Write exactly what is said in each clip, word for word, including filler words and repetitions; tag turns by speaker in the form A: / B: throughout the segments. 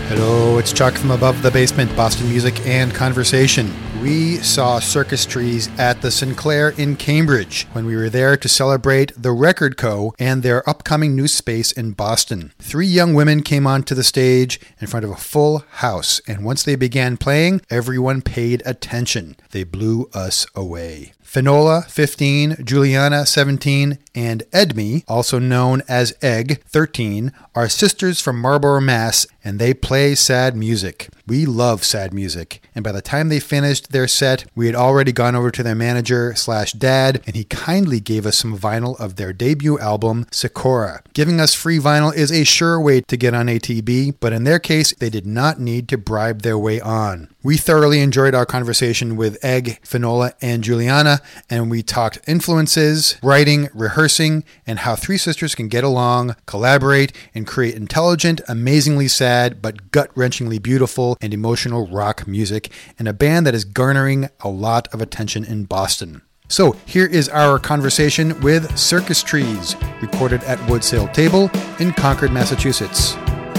A: Hello, it's Chuck from Above the Basement, Boston Music and Conversation. We saw Circus Trees at the Sinclair in Cambridge when we were there to celebrate the Record Co. and their upcoming new space in Boston. Three young women came onto the stage in front of a full house, and once they began playing, everyone paid attention. They blew us away. Finola, fifteen, Juliana, seventeen, and Edme, also known as Egg, thirteen, are sisters from Marlborough, Mass, and they play sad music. We love sad music, and by the time they finished their set, we had already gone over to their manager slash dad, and he kindly gave us some vinyl of their debut album, Sakura. Giving us free vinyl is a sure way to get on A T B, but in their case, they did not need to bribe their way on. We thoroughly enjoyed our conversation with Egg, Finola, and Juliana, and we talked influences, writing, rehearsing, and how three sisters can get along, collaborate, and create intelligent, amazingly sad, but gut-wrenchingly beautiful and emotional rock music, and a band that is garnering a lot of attention in Boston. So here is our conversation with Circus Trees, recorded at Woodsale Table in Concord, Massachusetts.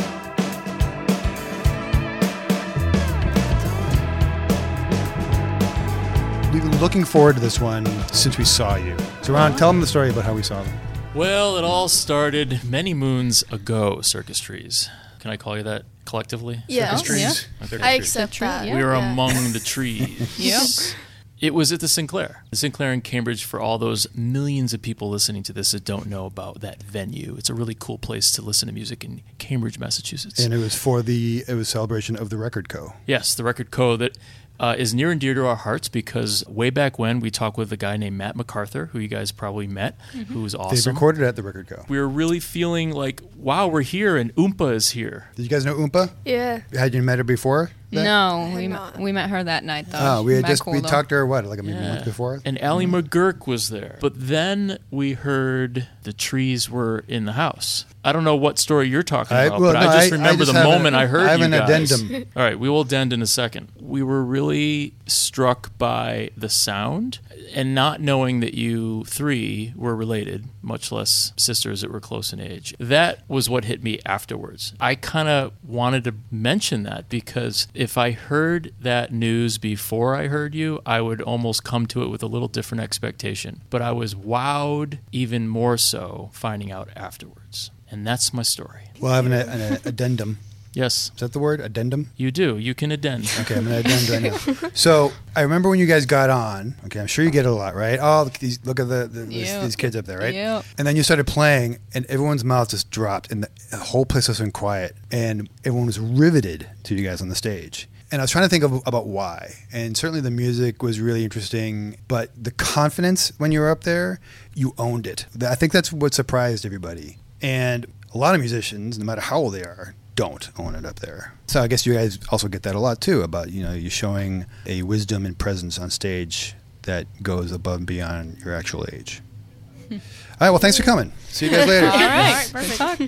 A: We've been looking forward to this one since we saw you. So Ron, tell them the story about how we saw them.
B: Well, it all started many moons ago, Circus Trees. Can I call you that collectively?
C: Yeah.
A: Circus Trees.
C: Yeah.
B: Okay.
C: I accept that.
B: We were
C: Yeah.
B: among the trees.
C: Yep.
B: It was at the Sinclair. The Sinclair in Cambridge, for all those millions of people listening to this that don't know about that venue. It's a really cool place to listen to music in Cambridge, Massachusetts.
A: And it was for the it was celebration of the Record Co.
B: Yes, the Record Co. that uh, is near and dear to our hearts because way back when we talked with a guy named Matt MacArthur, who you guys probably met, mm-hmm. who was awesome.
A: They recorded at the Record Co.
B: We were really feeling like, wow, we're here and Oompa is here.
A: Did you guys know Oompa?
C: Yeah.
A: Had you met her before? that?
D: No, we met, we met her that night though.
A: Oh, we had
D: Met
A: just
D: cool,
A: we
D: though.
A: talked to her what like maybe a
B: Yeah.
A: month before.
B: And Allie McGurk was there. But then we heard the trees were in the house. I don't know what story you're talking
A: I-
B: about,
A: well,
B: but
A: no,
B: I just
A: I- I
B: remember
A: just
B: the
A: have a-
B: moment I heard
A: I have
B: you
A: an
B: guys.
A: addendum.
B: All right, we will addend in a second. We were really struck by the sound and not knowing that you three were related, much less sisters that were close in age. That was what hit me afterwards. I kind of wanted to mention that because if I heard that news before I heard you, I would almost come to it with a little different expectation. But I was wowed even more so finding out afterwards. And that's my story.
A: Well, I have an, an addendum.
B: Yes,
A: Is that the word? Addendum?
B: you do. You can addend.
A: Okay, I'm going to addend right now. So I remember when you guys got on. Okay, I'm sure you get it a lot, right? Oh, look, these, look at the, the these,
D: Yep.
A: these kids up there, right?
D: Yep.
A: And then you started playing, and everyone's mouth just dropped, and the, the whole place was quiet, and everyone was riveted to you guys on the stage. And I was trying to think of, about why. And certainly the music was really interesting, but the confidence when you were up there, you owned it. I think that's what surprised everybody. And a lot of musicians, no matter how old they are, don't own it up there. So I guess you guys also get that a lot too, about, you know, you showing a wisdom and presence on stage that goes above and beyond your actual age. All right, well, thanks for coming. See you guys later.
D: All right, perfect. Talk.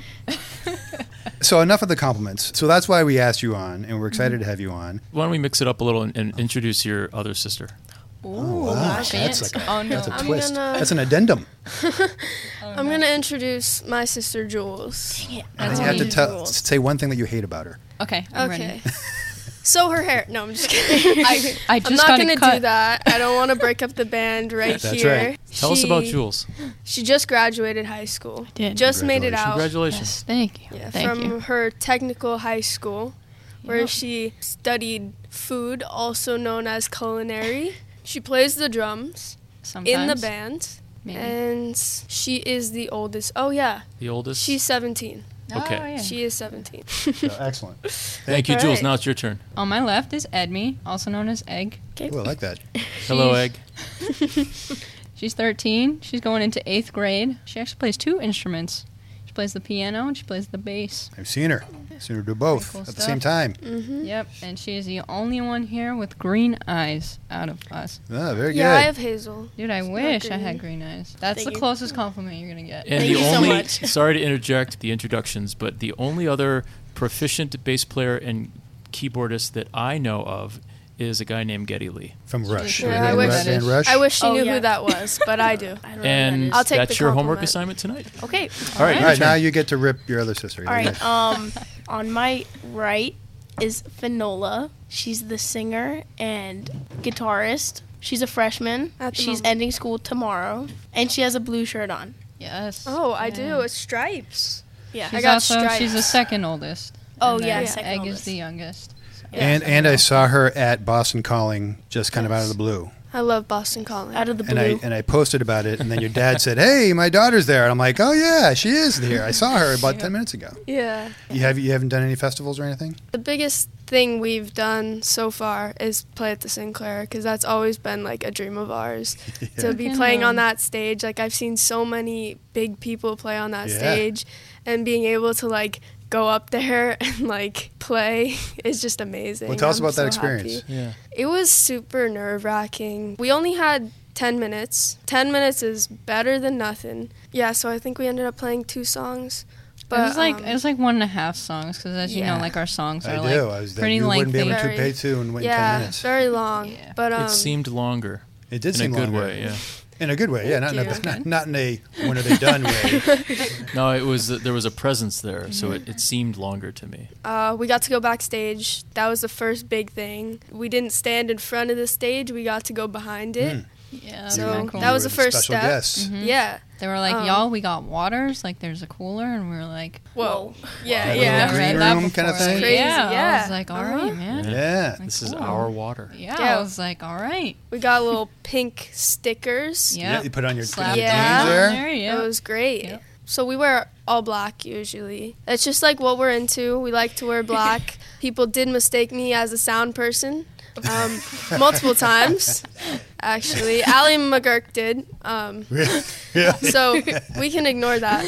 A: So enough of the compliments. So that's why we asked you on, and we're excited to have you on.
B: Why don't we mix it up a little and, and introduce your other sister?
A: Oh, wow. That's like a,
D: Oh, no.
A: that's a
C: I'm
A: twist.
C: gonna-
A: That's an addendum.
C: I'm going to introduce my sister Jules.
A: And
D: That's
A: you have to
D: me.
A: tell, say one thing that you hate about her.
D: Okay, I'm
C: Okay.
D: ready.
C: So her hair. No, I'm just kidding.
D: I, I just
C: I'm not
D: got
C: going
D: it
C: to
D: cut.
C: do that. I don't want to break up the band right
A: That's
C: here.
A: right.
B: Tell us
C: She-
B: about Jules.
C: She just graduated high school.
D: did.
C: Just made it out.
B: Congratulations.
D: Yes, thank you.
C: Yeah,
D: thank
C: from
D: you.
C: her technical high school, where
D: Yep.
C: she studied food, also known as culinary. She plays the drums
D: Sometimes.
C: in the band,
D: Maybe.
C: and she is the oldest. Oh yeah,
B: The oldest?
C: she's seventeen.
B: Okay.
D: Oh, yeah.
C: She is seventeen.
A: So, excellent.
B: Thank you,
C: All
B: Jules.
C: right.
B: Now it's your turn.
D: On my left is Edme, also known as Egg.
A: Ooh, I like that.
B: Hello,
D: She's-
B: Egg.
D: She's thirteen. She's going into eighth grade. She actually plays two instruments. She plays the piano and she plays the bass.
A: I've seen her. Seen her do both
D: Cool
A: at the
D: stuff.
A: same time.
C: Mm-hmm.
D: Yep, and she is the only one here with green eyes out of us.
A: Ah, very
C: Yeah, I
A: good.
C: have hazel.
D: Dude, I
C: not
D: wish I
C: green.
D: had green eyes. That's
C: Thank
D: the
C: you.
D: closest compliment you're gonna get.
B: And
C: Thank
B: the
C: you so
B: only,
C: much.
B: sorry to interject the introductions, but the only other proficient bass player and keyboardist that I know of is a guy named Geddy Lee.
A: From Rush.
D: Yeah,
A: Right?
C: I
A: Van
C: wish-
A: Rush- Van Rush.
C: I wish she
E: Oh,
C: knew
E: yeah.
C: who that was, but I do. I don't know who that
B: And
C: is. I'll take
B: that's
C: the
B: your homework
C: compliment.
B: assignment tonight.
E: Okay.
B: All right.
D: All
B: your
A: All right,
B: turn.
A: now you get to rip your other sister.
E: All right. Um, on my right is Finola. She's the singer and guitarist. She's a freshman.
C: At the
E: She's
C: moment.
E: ending school tomorrow, and she has a blue shirt on.
D: Yes.
C: Oh, I
D: Yeah.
C: do. It's stripes.
E: Yeah.
D: She's
C: I got
D: also
C: stripes.
D: she's the second oldest.
E: Oh,
D: And
E: yeah,
D: then
E: second
D: Egg is
E: oldest.
D: the youngest. So.
E: Yeah.
A: And and I saw her at Boston Calling, just kind of out of the blue.
C: I love Boston Calling.
E: Out of the
A: And
E: blue.
A: I and I posted about it, and then your dad said, "Hey, my daughter's there." And I'm like, "Oh yeah, she is here. I saw her about ten minutes ago."
C: Yeah.
A: You have you haven't done any festivals or anything?
C: The biggest thing we've done so far is play at the Sinclair because that's always been like a dream of ours to be
D: Yeah.
C: playing on that stage. Like I've seen so many big people play on that
A: Yeah.
C: stage, and being able to like go up there and like play is just amazing.
A: Well, tell us
C: I'm
A: about that
C: so
A: experience.
C: happy.
B: Yeah.
C: It was super nerve wracking. We only had ten minutes. ten minutes is better than nothing. Yeah, so I think we ended up playing two songs. But,
D: it was like
C: um,
D: it was like one and a half songs because, as you know,
C: yeah.
D: like our songs
A: I
D: are
A: do.
D: like
A: I was
D: pretty
A: you wouldn't be able
D: lengthy.
A: to pay two and wait
C: yeah,
A: ten minutes.
C: very long.
D: Yeah.
C: But um,
B: It seemed longer.
A: It did
B: in
A: seem
B: a good
A: longer.
B: way, yeah.
A: In a good way, yeah. Not in a,
C: Thank
A: not, not in a when are they done way.
B: No, it was there was a presence there, so it, it seemed longer to me.
C: Uh, we got to go backstage. That was the first big thing. We didn't stand in front of the stage. We got to go behind it.
A: Mm.
D: Yeah, that's
C: So
D: kinda cool.
C: that was
A: You
C: the
A: were
C: first
A: special
C: step.
A: guest.
D: Mhm.
C: Yeah.
D: They were like,
C: Um,
D: y'all, we got waters. Like, there's a cooler, and we were like,
C: Whoa. Yeah,
A: Wow.
C: yeah.
A: Little green
D: read that
A: room kinda
D: before.
A: thing?
C: Crazy,
D: Yeah, I
C: yeah.
D: was like, all
C: Uh-huh.
D: right, man.
A: Yeah.
B: This is
D: Cool.
B: our water.
D: Yeah,
C: Yeah.
D: I was like, all right.
C: We got little pink stickers.
D: Yeah,
A: Yeah, you put on your
D: Slap
A: your
C: Yeah.
A: jeans
D: it
A: there.
D: on there. Yeah.
C: It was great.
D: Yep.
C: So we wear all black usually. It's just like what we're into. We like to wear black. People did mistake me as a sound person um, multiple times, actually. Allie McGurk did. Um,
A: Yeah.
C: so we can ignore that.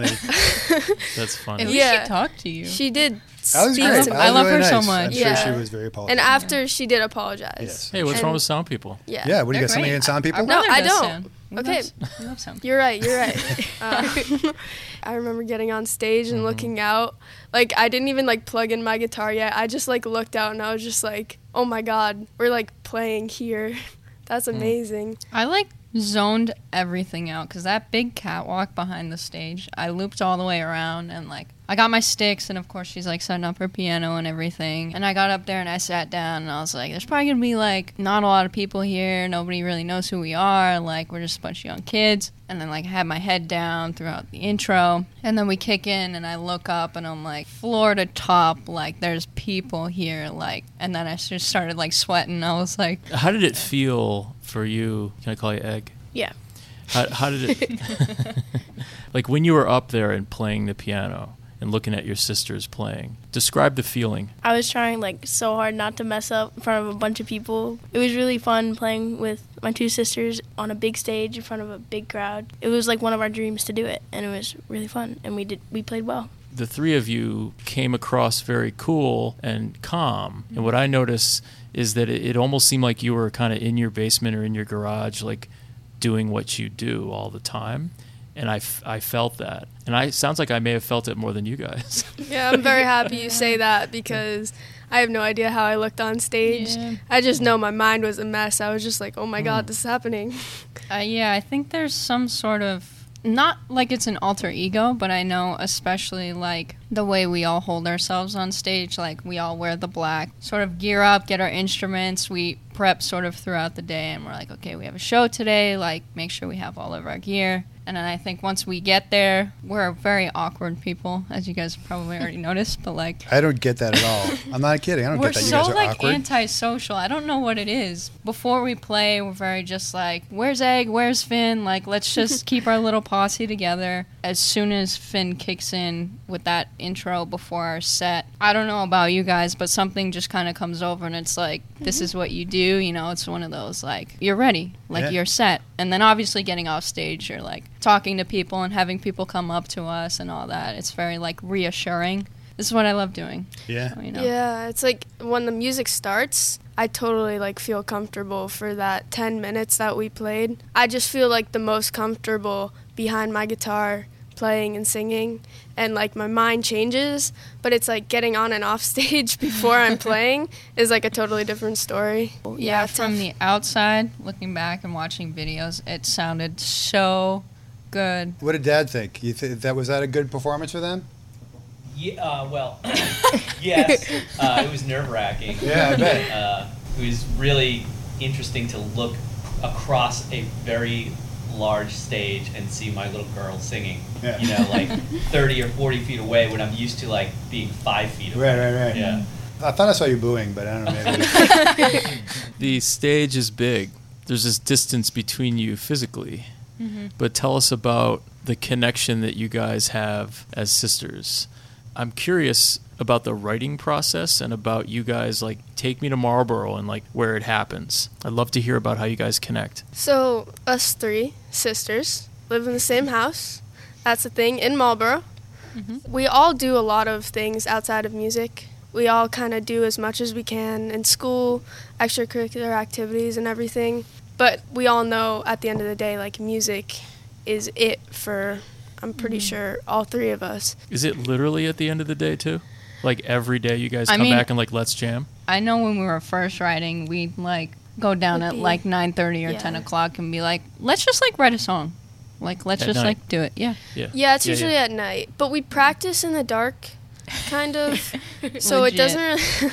C: But
B: That's funny.
D: At least
C: Yeah.
D: she talked to you.
C: she did
A: That was
C: speak
A: great.
C: to me.
A: That
D: I
A: was
D: love
A: really
D: her so
A: nice.
D: much.
A: I'm
C: Yeah.
A: sure she was very apologetic.
C: And after she did apologize.
A: Yes.
B: Hey, what's
C: And-
B: wrong with sound people?
C: Yeah.
A: Yeah, what do you
D: They're
A: got? Something
D: great.
A: against sound people?
D: Our
C: No,
D: brother
C: I
D: does
C: don't.
D: sound. We
C: Okay.
D: love, we love sound.
C: You're right, you're right. Uh, I remember getting on stage and
B: Mhm.
C: looking out. Like, I didn't even, like, plug in my guitar yet. I just, like, looked out and I was just like, oh my God, we're, like, playing here. That's amazing.
D: I like zoned everything out because that big catwalk behind the stage, I looped all the way around and like I got my sticks and of course she's like setting up her piano and everything. And I got up there and I sat down and I was like, there's probably gonna be like not a lot of people here. Nobody really knows who we are. Like we're just a bunch of young kids. And then like I had my head down throughout the intro. And then we kick in and I look up and I'm like floor to top, like there's people here. Like, and then I just started like sweating. I was like,
B: How did it feel for you? Can I call you Egg?
E: Yeah.
B: How, how did it, like when you were up there and playing the piano and looking at your sisters playing, describe the feeling.
E: I was trying like so hard not to mess up in front of a bunch of people. It was really fun playing with my two sisters on a big stage in front of a big crowd. It was like one of our dreams to do it, and it was really fun, and we did we played well.
B: The three of you came across very cool and calm. And what I noticed is that it, it almost seemed like you were kind of in your basement or in your garage, like doing what you do all the time. And I, f- I felt that. And I sounds like I may have felt it more than you guys.
C: Yeah, I'm very happy you say that because I have no idea how I looked on stage.
D: Yeah.
C: I just know my mind was a mess. I was just like, oh my God, this is happening.
D: Uh, yeah, I think there's some sort of, not like it's an alter ego, but I know especially like the way we all hold ourselves on stage, like we all wear the black, sort of gear up, get our instruments, we prep sort of throughout the day, and we're like, okay, we have a show today, like make sure we have all of our gear. And then I think once we get there, we're very awkward people, as you guys probably already noticed, but like,
A: I don't get that at all. I'm not kidding. I don't
D: we're
A: get that. You
D: so
A: guys are
D: like
A: awkward.
D: antisocial. I don't know what it is. Before we play, we're very just like, where's Egg? Where's Finn? Like, let's just keep our little posse together. As soon as Finn kicks in with that intro before our set, I don't know about you guys, but something just kind of comes over and it's like, this is what you do. You know, it's one of those like, you're ready, like
A: Yeah.
D: you're set. And then obviously getting off stage, you're like talking to people and having people come up to us and all that. It's very like reassuring. This is what I love doing.
A: Yeah.
D: So, you know.
C: Yeah, it's like when the music starts, I totally like feel comfortable for that ten minutes that we played. I just feel like the most comfortable behind my guitar playing and singing, and like my mind changes, but it's like getting on and off stage before I'm playing is like a totally different story.
D: Yeah, from
C: tough.
D: the outside, looking back and watching videos, it sounded so good.
A: What did Dad think? You th- that was that a good performance for them?
F: Yeah, uh, well, yes, uh, it was nerve-wracking.
A: Yeah, I bet.
F: Uh, it was really interesting to look across a very large stage and see my little girl singing.
A: Yeah.
F: You know, like thirty or forty feet away when I'm used to like being five feet away.
A: Right, right, right.
F: Yeah.
A: I thought I saw you booing, but I don't know. Maybe.
B: The stage is big. There's this distance between you physically.
D: Mm-hmm.
B: But tell us about the connection that you guys have as sisters. I'm curious about the writing process and about you guys, like, Take Me to Marlboro and, like, where it happens. I'd love to hear about how you guys connect.
C: So, us three sisters live in the same house. That's the thing, in Marlboro.
D: Mm-hmm.
C: We all do a lot of things outside of music. We all kind of do as much as we can in school, extracurricular activities and everything. But we all know at the end of the day, like, music is it for, I'm pretty
D: Mm-hmm.
C: sure, all three of us.
B: Is it literally at the end of the day, too? Like, every day you guys
D: I
B: come
D: mean-
B: back and, like, let's jam?
D: I know when we were first writing, we'd like go down
C: Would
D: at
C: be-
D: like nine thirty or
C: yeah.
D: ten o'clock and be like, let's just like write a song. Like, let's
B: At
D: just
B: night.
D: like do it. Yeah.
B: Yeah.
C: Yeah, it's
B: Yeah,
C: usually
B: yeah.
C: at night. But we practice in the dark, kind of. so
D: Legit.
C: it doesn't really...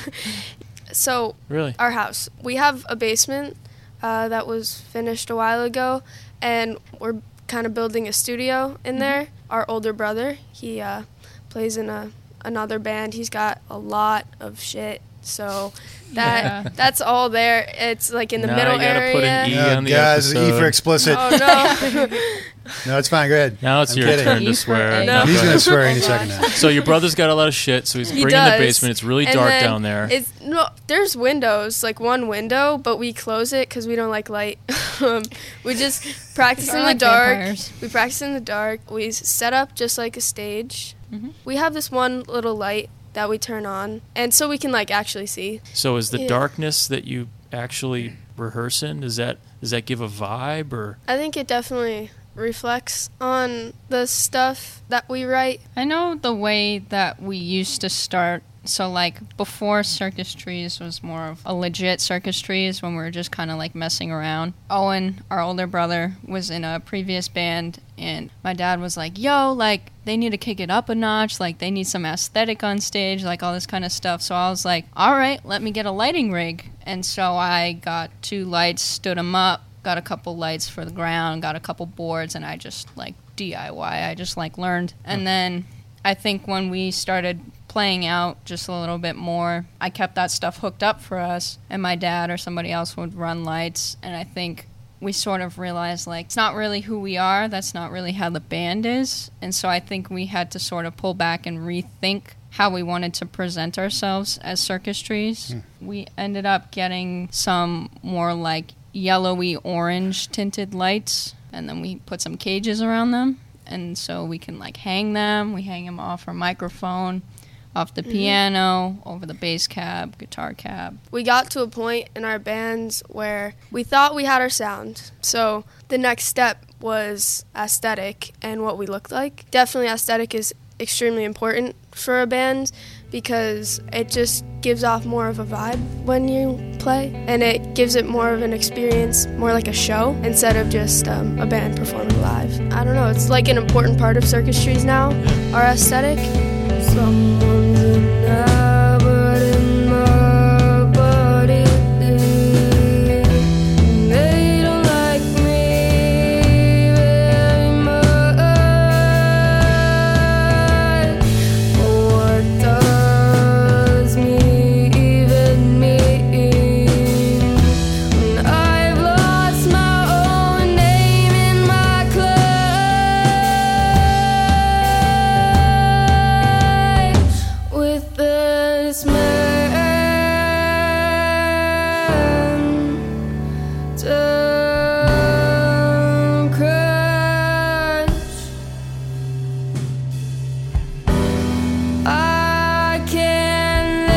C: So
B: Really?
C: our house, we have a basement uh, that was finished a while ago, and we're kind of building a studio in there. Our older brother, he uh, plays in a another band. He's got a lot of shit, so that
D: Yeah.
C: that's all there. It's like in the
B: Now
C: middle
B: you gotta
C: area.
B: put an E
A: No,
B: on the
A: guys, E
B: episode.
A: for explicit.
C: Oh no!
A: No, it's fine. Go ahead.
B: Now it's
A: I'm
B: your
A: kidding.
B: turn
D: E
B: to
D: for
B: swear.
D: egg.
B: No,
C: No.
B: go
A: He's going
B: ahead.
A: to swear any
C: Oh,
A: second
C: gosh.
A: now.
B: So your brother's got a lot of shit, so he's
C: He
B: bringing the
C: does.
B: basement. It's really
C: And
B: dark
C: then
B: down there.
C: It's no, there's windows, like one window, but we close it because we don't like light. um, we just practice
D: We're
C: in
D: like
C: the dark.
D: vampires.
C: We practice in the dark. We s- set up just like a stage.
D: Mhm.
C: We have this one little light that we turn on, and so we can like actually see.
B: So is the
C: Yeah.
B: darkness that you actually rehearse in, does that does that give a vibe, or
C: I think it definitely reflects on the stuff that we write.
D: I know the way that we used to start. So, like, before Circus Trees was more of a legit Circus Trees when we were just kind of, like, messing around. Owen, our older brother, was in a previous band, and my dad was like, yo, like, they need to kick it up a notch. Like, they need some aesthetic on stage, like, all this kind of stuff. So I was like, all right, let me get a lighting rig. And so I got two lights, stood them up, got a couple lights for the ground, got a couple boards, and I just, like, D I Y. I just, like, learned. And then I think when we started playing out just a little bit more, I kept that stuff hooked up for us, and my dad or somebody else would run lights, and I think we sort of realized, like, it's not really who we are, that's not really how the band is, and so I think we had to sort of pull back and rethink how we wanted to present ourselves as Circus Trees. We ended up getting some more, like, yellowy orange tinted lights, and then we put some cages around them, and so we can, like, hang them. We hang them off our microphone, off the piano, over the bass cab, guitar cab.
C: We got to a point in our bands where we thought we had our sound. So the next step was aesthetic and what we looked like. Definitely aesthetic is extremely important for a band because it just gives off more of a vibe when you play, and it gives it more of an experience, more like a show instead of just um, a band performing live. I don't know, it's like an important part of Circus Trees now, our aesthetic. Someone's inhabiting my body. They don't like me very much. What does me even mean when I've lost my own name in my clay with this man to crash. I can't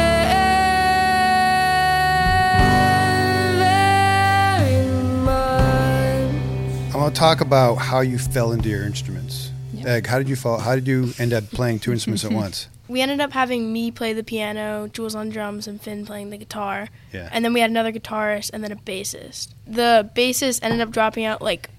C: live very much.
A: I want to talk about how you fell into your instruments.
D: Yep.
A: Egg, how did you fall? How did you end up playing two instruments at once?
E: We ended up having me play the piano, Jules on drums, and Finn playing the guitar.
A: Yeah.
E: And then we had another guitarist and then a bassist. The bassist ended up dropping out like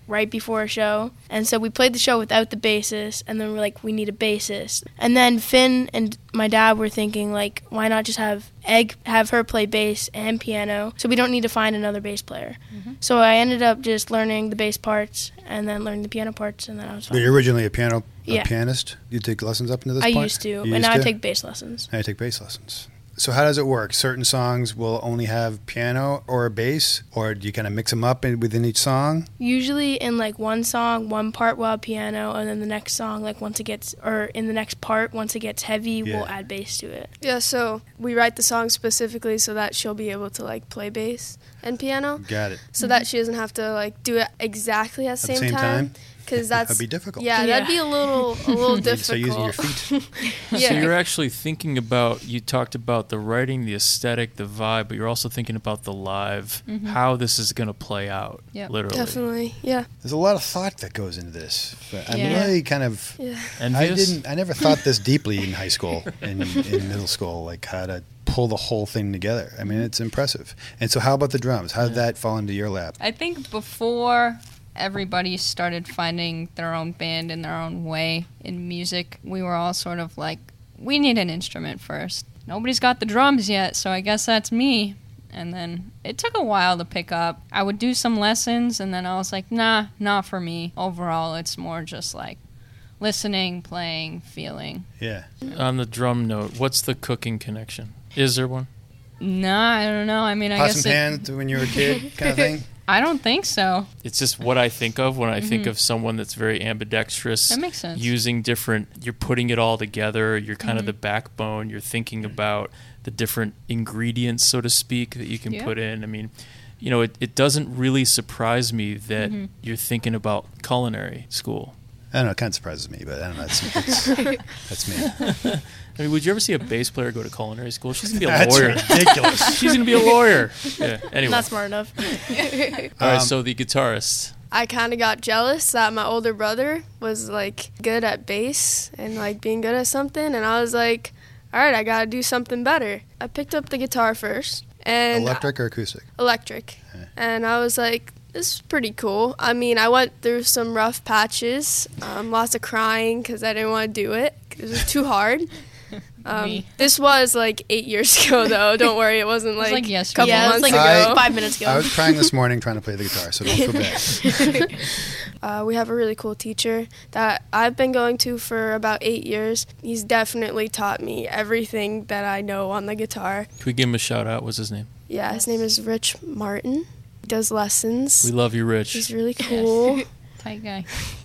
E: right before a show. And so we played the show without the bassist, and then we're like, we need a bassist. And then Finn and my dad were thinking, like, why not just have Egg have her play bass and piano, so we don't need to find another bass player. Mm-hmm. So I ended up just learning the bass parts and then learning the piano parts, and then I was fine.
A: But you're originally a piano a
E: Yeah.
A: pianist? You take lessons up into this
E: I
A: point?
E: used to,
A: You
E: and
A: used
E: now I
A: to?
E: take bass lessons.
A: Now you take bass lessons. So how does it work? Certain songs will only have piano or a bass, or do you kind of mix them up in, within each song?
E: Usually in like one song, one part will have piano, and then the next song, like once it gets, or in the next part, once it gets heavy,
A: Yeah.
E: we'll add bass to it.
C: Yeah, so we write the song specifically so that she'll be able to like play bass and piano,
A: Got it.
C: so that she doesn't have to like do it exactly at the
A: At
C: same,
A: the same time?
C: Because that's
A: That'd be difficult.
C: Yeah,
E: Yeah.
C: that'd be a little a little
A: You
C: difficult.
A: start using your feet.
C: yeah.
B: So you're actually thinking about, you talked about the writing, the aesthetic, the vibe, but you're also thinking about the live,
D: Mhm.
B: how this is going to play out,
D: Yep.
B: literally.
C: Definitely, yeah,
A: There's a lot of thought that goes into this. But I'm
D: Yeah.
A: really kind of...
C: yeah.
A: I
B: Envious?
A: didn't. I never thought this deeply in high school, in, in middle school, like how to pull the whole thing together. I mean, it's impressive. And so how about the drums? How did that fall into your lap?
D: I think before everybody started finding their own band in their own way in music, we were all sort of like, we need an instrument first. Nobody's got the drums yet, so I guess that's me. And then it took a while to pick up. I would do some lessons, and then I was like, nah, not for me. Overall, it's more just like listening, playing, feeling.
A: Yeah.
B: On the drum note, what's the cooking connection? Is there one?
D: Nah, I don't know. I mean, I
A: Pots
D: guess
A: and
D: it,
A: pans when you were a kid kind of thing?
D: I don't think so.
B: It's just what I think of when I think
D: Mhm.
B: of someone that's very ambidextrous.
D: That makes sense.
B: Using different, you're putting it all together. You're kind of
D: Mhm.
B: the backbone. You're thinking about the different ingredients, so to speak, that you can
D: Yeah.
B: put in. I mean, you know, it, it doesn't really surprise me that
D: Mhm.
B: you're thinking about culinary school.
A: I don't know. It kind of surprises me, but I don't know. That's, that's, that's me.
B: I mean, would you ever see a bass player go to culinary school? She's gonna be a
A: That's
B: lawyer.
A: ridiculous.
B: She's gonna be a lawyer. Yeah. Anyway.
E: Not smart enough.
B: All right.
A: Um,
B: So the guitarist.
C: I kind of got jealous that my older brother was like good at bass and like being good at something, and I was like, all right, I gotta do something better. I picked up the guitar first, and
A: Electric or acoustic?
C: electric,
A: Yeah.
C: and I was like, this is pretty cool. I mean, I went through some rough patches, um, lots of crying because I didn't want to do it 'cause it was too hard. Um,
D: Me.
C: this was like eight years ago, though. Don't worry, it wasn't
D: was
C: like,
D: like
C: a
D: yesterday.
C: couple
E: Yeah, it was
C: months
E: like
A: I-
C: ago.
E: five minutes ago.
A: I was crying this morning trying to play the guitar, so don't feel bad.
C: Uh, we have a really cool teacher that I've been going to for about eight years. He's definitely taught me everything that I know on the guitar.
B: Can we give him a shout out? What's his name?
C: Yeah, his name is Rich Martin. He does lessons.
B: We love you, Rich.
C: He's really cool.
D: Tight guy.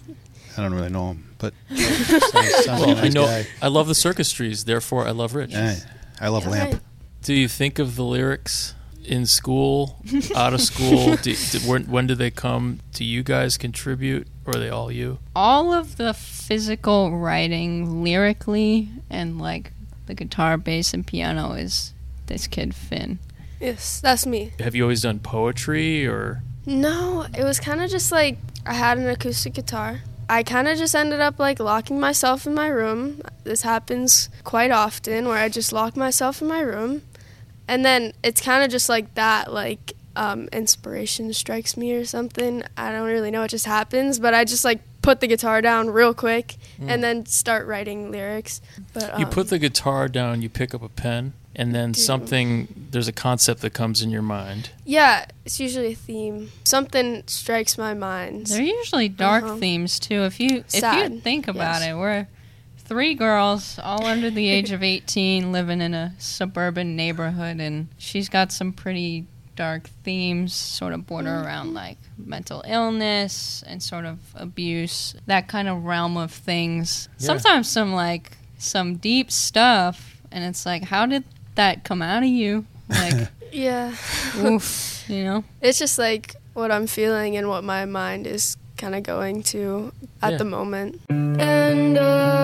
A: I don't really know him, but sounds, sounds
B: Well,
A: like a
B: I
A: nice
B: know.
A: guy.
B: I love the circus trees. Therefore, I love Rich.
A: Yeah, I love Lamp.
B: Do you think of the lyrics in school, out of school? do, do, when, when do they come? Do you guys contribute, or are they all you?
D: All of the physical writing lyrically and like the guitar, bass, and piano is this kid Finn.
C: Yes, that's me.
B: Have you always done poetry, or
C: No, it was kind of just like I had an acoustic guitar. I kind of just ended up like locking myself in my room. This happens quite often where I just lock myself in my room. And then it's kind of just like that, like um, inspiration strikes me or something. I don't really know. It just happens. But I just like put the guitar down real quick and then start writing lyrics. But
B: you
C: um,
B: put the guitar down, you pick up a pen, and then something, there's a concept that comes in your mind.
C: Yeah, it's usually a theme. Something strikes my mind.
D: They're usually dark
C: Uh-huh.
D: themes too. If you if you
C: Sad,
D: think about
C: yes.
D: it, we're three girls all under the age of eighteen living in a suburban neighborhood, and she's got some pretty dark themes sort of border
C: Mm-hmm.
D: around like mental illness and sort of abuse, that kind of realm of things.
B: Yeah.
D: Sometimes some like some deep stuff, and it's like, how did that come out of you? Like,
C: Yeah.
D: oof, you know?
C: It's just like what I'm feeling and what my mind is kind of going to at
B: Yeah.
C: the moment.
G: And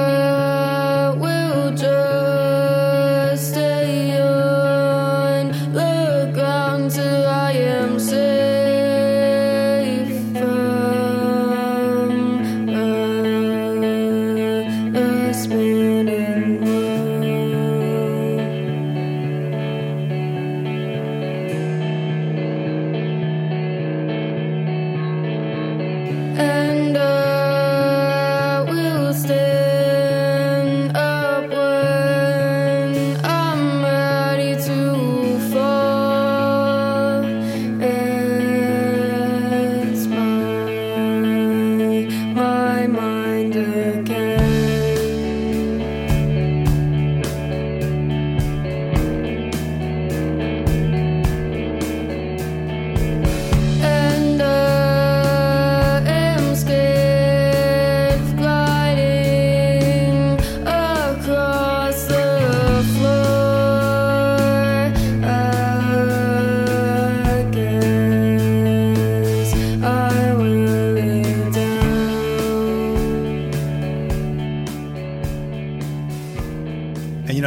G: I will just stay on the ground till I am safe from a, a spinning world.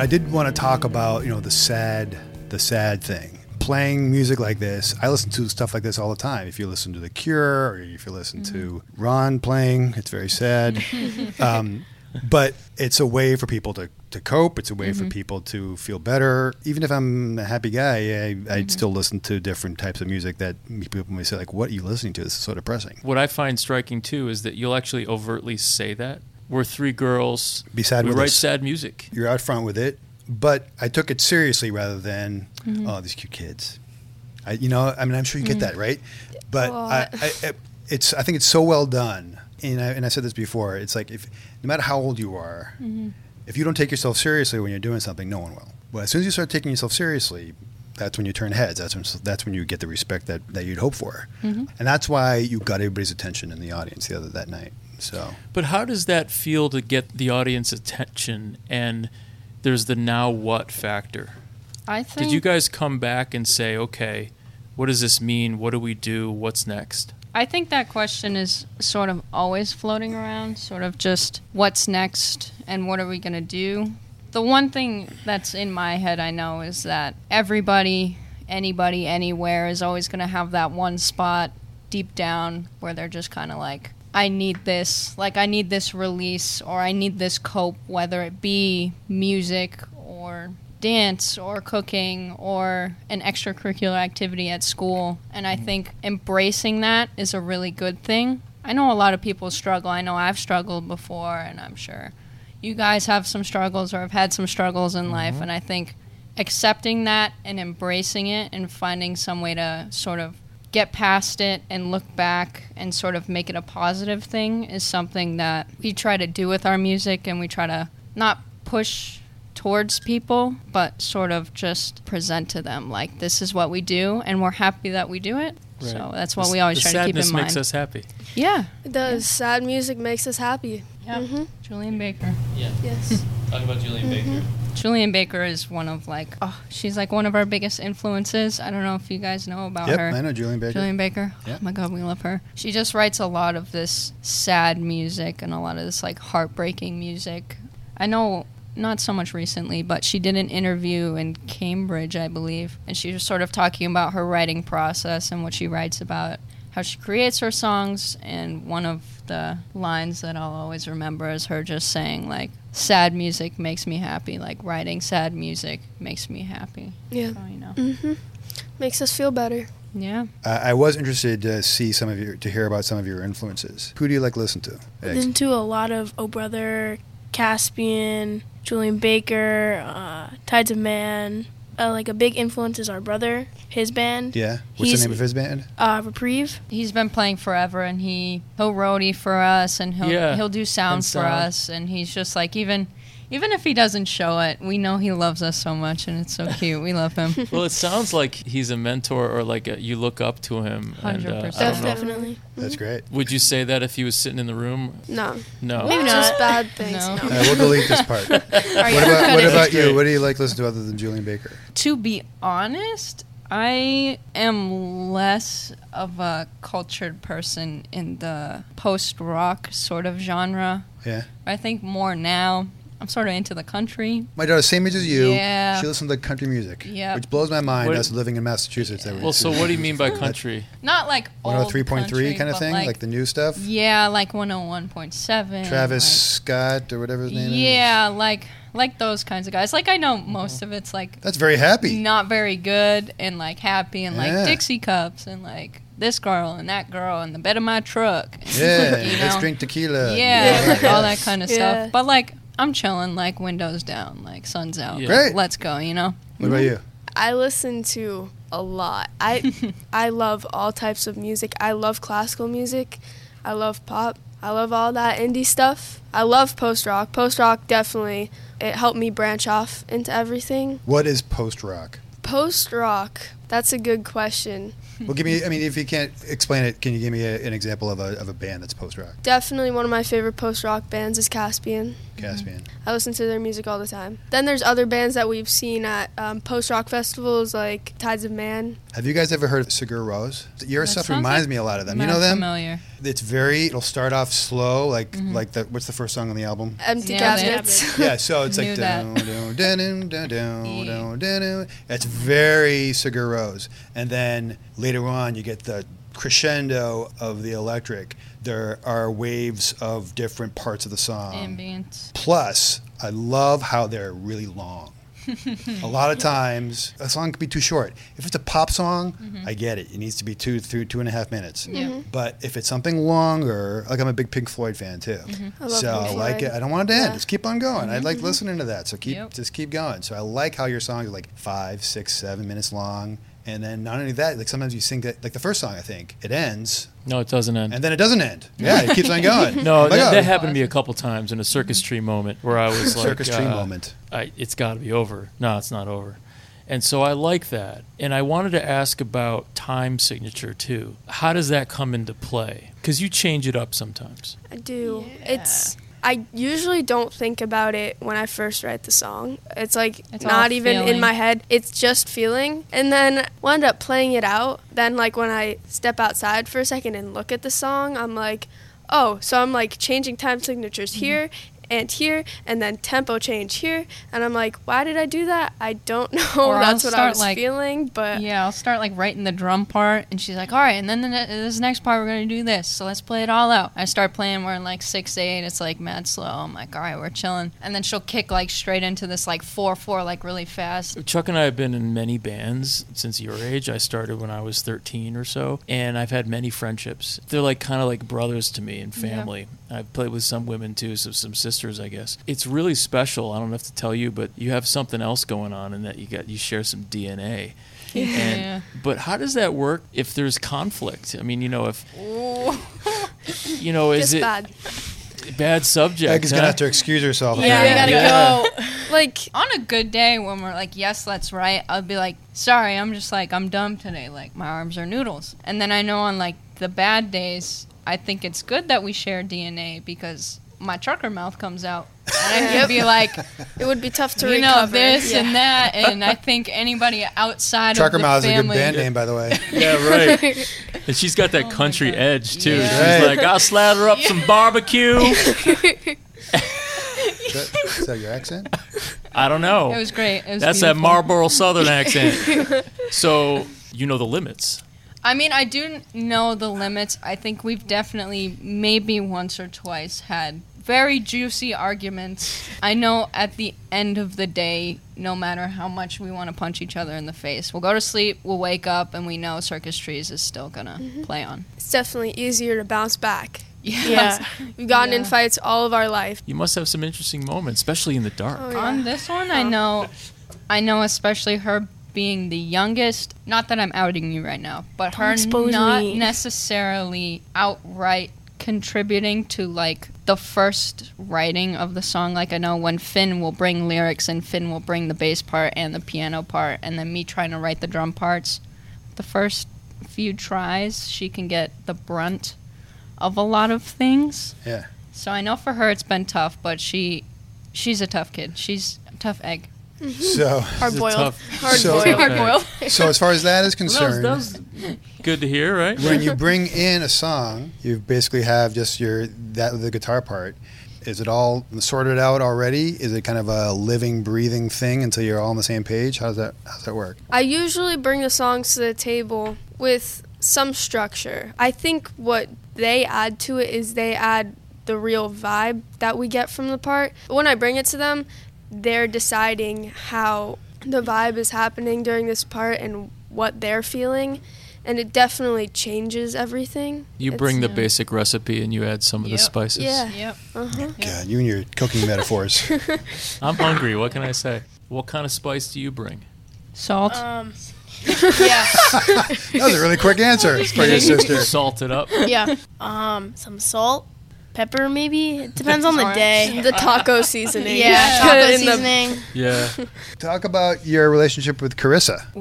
A: I did want to talk about, you know, the sad, the sad thing. Playing music like this, I listen to stuff like this all the time. If you listen to The Cure, or if you listen mm-hmm. to Ron playing, it's very sad. um, but it's a way for people to, to cope. It's a way mm-hmm. for people to feel better. Even if I'm a happy guy, I, I'd mm-hmm. still listen to different types of music that people may say, like, what are you listening to? This is so depressing.
B: What I find striking, too, is that you'll actually overtly say that. We're three girls.
A: Be sad
B: we
A: with
B: write
A: us.
B: sad music.
A: You're out front with it. But I took it seriously rather than,
C: Mm-hmm.
A: oh, these cute kids. I, you know, I mean, I'm sure you get
C: Mm-hmm.
A: that, right? But
C: A
A: I,
C: lot.
A: I, it's, I think it's so well done. And I, and I said this before. It's like, if no matter how old you are,
C: Mm-hmm.
A: if you don't take yourself seriously when you're doing something, no one will. But as soon as you start taking yourself seriously, that's when you turn heads. That's when, that's when you get the respect that, that you'd hope for.
C: Mm-hmm.
A: And that's why you got everybody's attention in the audience the other that night. So,
B: But how does that feel to get the audience attention and there's the now what factor?
D: I think.
B: Did you guys come back and say, okay, what does this mean? What do we do? What's next?
D: I think that question is sort of always floating around, sort of just what's next and what are we going to do? The one thing that's in my head I know is that everybody, anybody, anywhere is always going to have that one spot deep down where they're just kind of like, I need this, like I need this release or I need this cope, whether it be music or dance or cooking or an extracurricular activity at school. And I think embracing that is a really good thing. I know a lot of people struggle. I know I've struggled before, and I'm sure you guys have some struggles or have had some struggles in mm-hmm. life. And I think accepting that and embracing it and finding some way to sort of get past it and look back and sort of make it a positive thing is something that we try to do with our music, and we try to not push towards people, but sort of just present to them like this is what we do, and we're happy that we do it. Right. So that's what
B: the,
D: we always try to keep in mind.
B: Sadness makes us happy.
D: Yeah,
C: It does.
D: Yeah.
C: Sad music makes us happy.
D: yeah.
C: Mm-hmm.
D: Julian Baker.
F: Yeah.
C: Yes.
F: Talk about Julian
C: Mm-hmm.
F: Baker.
D: Julian Baker is one of like, oh, she's like one of our biggest influences. I don't know if you guys know about
A: yep,
D: her.
A: I know Julian Baker.
D: Julian Baker.
A: Yeah.
D: Oh my God, we love her. She just writes a lot of this sad music and a lot of this like heartbreaking music. I know not so much recently, but she did an interview in Cambridge, I believe, and she was sort of talking about her writing process and what she writes about, how she creates her songs, and one of the lines that I'll always remember is her just saying, like, sad music makes me happy, like, writing sad music makes me happy.
C: Yeah.
D: So, you know.
C: Mm-hmm. Makes us feel better.
D: Yeah.
A: Uh, I was interested to see some of your, to hear about some of your influences. Who do you like to listen to?
E: I listen to a lot of Oh Brother, Caspian, Julian Baker, uh, Tides of Man. Uh, like a big influence is our brother, his band.
A: Yeah. What's
E: He's-
A: the name of his band?
E: Uh, Reprieve.
D: He's been playing forever, and he he'll roadie for us, and he'll
B: Yeah,
D: he'll do sound
B: and
D: for
B: sound.
D: us, and he's just like even even if he doesn't show it, we know he loves us so much, and it's so cute. We love him.
B: Well, it sounds like he's a mentor or like a, you look up to him. And, uh,
D: one hundred
B: I
D: percent.
B: don't know.
E: Definitely.
A: That's great.
B: Would you say that if he was sitting in the room?
C: No.
B: No.
E: Maybe
C: Just
E: not.
C: bad things.
D: No.
C: No.
A: Uh, we'll delete this part.
D: Are
A: What
D: you
A: about,
D: gonna-
A: what about
B: That's
A: you?
B: great.
A: What do you like to listen to other than Julian Baker?
D: To be honest, I am less of a cultured person in the post-rock sort of genre.
A: Yeah.
D: I think more now. I'm sort of into the country.
A: My daughter's same age as you.
D: Yeah.
A: She listens to country music.
D: Yep.
A: Which blows my mind,
B: What-
A: us living in Massachusetts. that we-
B: Well, so what do you mean by country?
D: Not like
A: one
D: old
A: oh three point three
D: country,
A: kind of
D: but
A: thing? Like,
D: Like,
A: the new stuff?
D: yeah, like one oh one point seven.
A: Travis
D: like-
A: Scott or whatever his name is?
D: Yeah, like like those kinds of guys. Like I know most of it's like
A: That's very happy.
D: not very good and like happy and
A: Yeah.
D: like Dixie cups and like this girl and that girl in the bed of my truck.
A: Yeah,
D: you
A: let's
D: know?
A: drink tequila.
D: Yeah, like all that kind of
C: Yeah.
D: stuff. But like I'm chilling, like windows down, like sun's out.
B: Yeah.
A: Great.
D: Let's go, you know.
A: What about you?
C: I listen to a lot. I I love all types of music. I love classical music. I love pop. I love all that indie stuff. I love post rock. Post rock definitely, it helped me branch off into everything.
A: What is post rock?
C: Post rock That's a good question.
A: Well, give me. I mean, if you can't explain it, can you give me a, an example of a of a band that's post rock?
C: Definitely one of my favorite post-rock bands is Caspian.
A: Caspian.
C: I listen to their music all the time. Then there's other bands that we've seen at um, post-rock festivals like Tides of Man.
A: Have you guys ever heard of Sigur Rós? Your
D: That
A: stuff
D: sounds
A: reminds
D: like
A: me a lot of them. You
D: Not
A: know them?
D: Familiar.
A: It's very. It'll start off slow, like
D: Mm-hmm.
A: like the what's the first song on the album?
C: Empty
D: Yeah, they-
C: Cabinets.
A: Yeah, so it's like
D: Knew that.
A: dun, dun, dun, dun, dun, dun, dun, dun, dun. It's very Sigur Rós, and then later on you get the crescendo of the electric. There are waves of different parts of the song.
D: Ambient.
A: Plus, I love how they're really long. A lot of times, a song can be too short. If it's a pop song, I get it. It needs to be two through two and a half minutes.
D: Yeah.
A: But if it's something longer, like I'm a big Pink Floyd fan too.
C: I love
A: So I
C: Pink
A: like
C: Floyd.
A: it. I don't want it to end.
C: Yeah.
A: Just keep on going. I like listening to that. So keep
D: Yep.
A: just keep going. So I like how your songs are like five, six, seven minutes long. And then not only that, like sometimes you sing that, like the first song, I think it ends,
B: No, it doesn't end.
A: and then it doesn't end. Yeah, it keeps on going.
B: No,
A: I'm like,
B: that,
A: oh,
B: that happened to me a couple times in a circus tree moment where I was like,
A: circus tree
B: uh,
A: moment.
B: I, it's got to be over. No, it's not over. And so I like that. And I wanted to ask about time signature too. How does that come into play? Because you change it up sometimes.
C: I do. It's. I usually don't think about it when I first write the song. It's like
D: It's all
C: not even in
D: feeling.
C: my head. It's just feeling. And then we'll end up playing it out. Then like when I step outside for a second and look at the song, I'm like, oh, so I'm like changing time signatures here and here, and then tempo change here, and I'm like, why did I do that? I don't know.
D: Or I'll
C: That's what I
D: start,
C: was
D: like-
C: feeling, but
D: Yeah, I'll start like writing the drum part, and she's like, "All right, and then the ne- this next part we're gonna do this, so let's play it all out." I start playing, we're in like six eight, it's like mad slow. I'm like, "All right, we're chilling," and then she'll kick like straight into this like four four like really fast.
B: Chuck and I have been in many bands since your age. I started when I was thirteen or so, and I've had many friendships. They're like kind of like brothers to me and family. I've played with some women too, so some sisters, I guess. It's really special. I don't have to tell you, but you have something else going on in that you got you share some D N A.
D: Yeah.
B: And, but how does that work if there's conflict? I mean, you know, if you know, is
C: just
B: it
C: bad.
B: bad subject?
A: Meg is gonna
B: huh?
A: have to excuse herself.
E: Yeah, we gotta
B: Yeah.
E: go.
C: Like,
D: On a good day when we're like, yes, that's right, I'll be like, sorry, I'm just like, I'm dumb today. Like, my arms are noodles. And then I know on like the bad days, I think it's good that we share D N A because my trucker mouth comes out. And I can be like,
C: it would be tough to
D: you
C: recover.
D: know, this
C: Yeah.
D: and that. And I think anybody outside
A: Trucker
D: of the
A: Mouth is a good
D: family.
A: band name, by the way.
B: Yeah, right. And she's got that
D: Oh my
B: country
D: God.
B: edge too.
D: Yeah.
B: She's
A: Right.
B: like, I'll slather up some barbecue.
A: Is that, is that your accent?
B: I don't know.
D: It was great. It was
B: That's that
D: beautiful.
B: Marlboro Southern accent. So you know the limits.
D: I mean, I do know the limits. I think we've definitely, maybe once or twice, had very juicy arguments. I know at the end of the day, no matter how much we want to punch each other in the face, we'll go to sleep, we'll wake up, and we know Circus Trees is still gonna play on.
C: It's definitely easier to bounce back.
E: Yeah.
C: We've gotten in
D: Yeah.
C: fights all of our life.
B: You must have some interesting moments, especially in the dark.
C: Oh, yeah.
D: On this one, I know, I know, especially her being the youngest. Not that I'm outing you right now, but
E: Don't
D: her
E: expose
D: not
E: me.
D: necessarily outright contributing to like the first writing of the song. Like I know when Finn will bring lyrics and Finn will bring the bass part and the piano part, and then me trying to write the drum parts. The first few tries, she can get the brunt of a lot of things.
A: Yeah.
D: So I know for her it's been tough, but she she's a tough kid. She's a tough egg.
A: So,
E: Hard
B: This is
E: boiled.
B: tough.
C: Hard
A: So-
C: boiled.
D: Hard boiled.
A: so as far as that is
B: Well, that was,
A: concerned,
B: that was good to hear, right?
A: when you bring in a song, you basically have just your that the guitar part. Is it all sorted out already? Is it kind of a living, breathing thing until you're all on the same page? How does that how does that work?
C: I usually bring the songs to the table with some structure. I think what they add to it is they add the real vibe that we get from the part. When I bring it to them, they're deciding how the vibe is happening during this part and what they're feeling, and it definitely changes everything.
B: You
C: It's-
B: bring the
D: yeah.
B: basic recipe and you add some of the
D: Yep.
B: spices.
C: Yeah.
D: Yep.
C: Uh-huh.
A: God, you and your cooking metaphors.
B: I'm hungry. What can I say? What kind of spice do you bring?
D: Salt.
E: Um,
D: yeah.
A: That was a really quick answer for your sister.
B: Salt it up.
E: yeah. Um, some salt, pepper maybe. It depends on the
D: Orange.
E: day.
C: The taco seasoning.
E: Yeah,
C: Put
E: taco
C: it in the-
E: seasoning.
B: Yeah.
A: Talk about your relationship with Carissa.
D: Ooh,